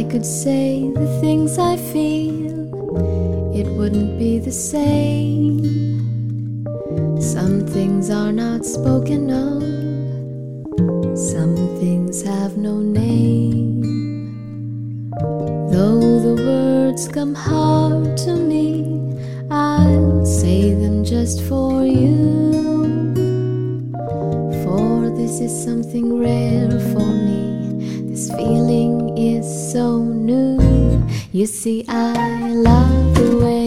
could say the things I feel, it wouldn't be the same. Some things are not spoken of, some things have no name. Though the words come hard to me, I'll say them just for you. For this is something rare for me, this feeling is so new. You see, I love the way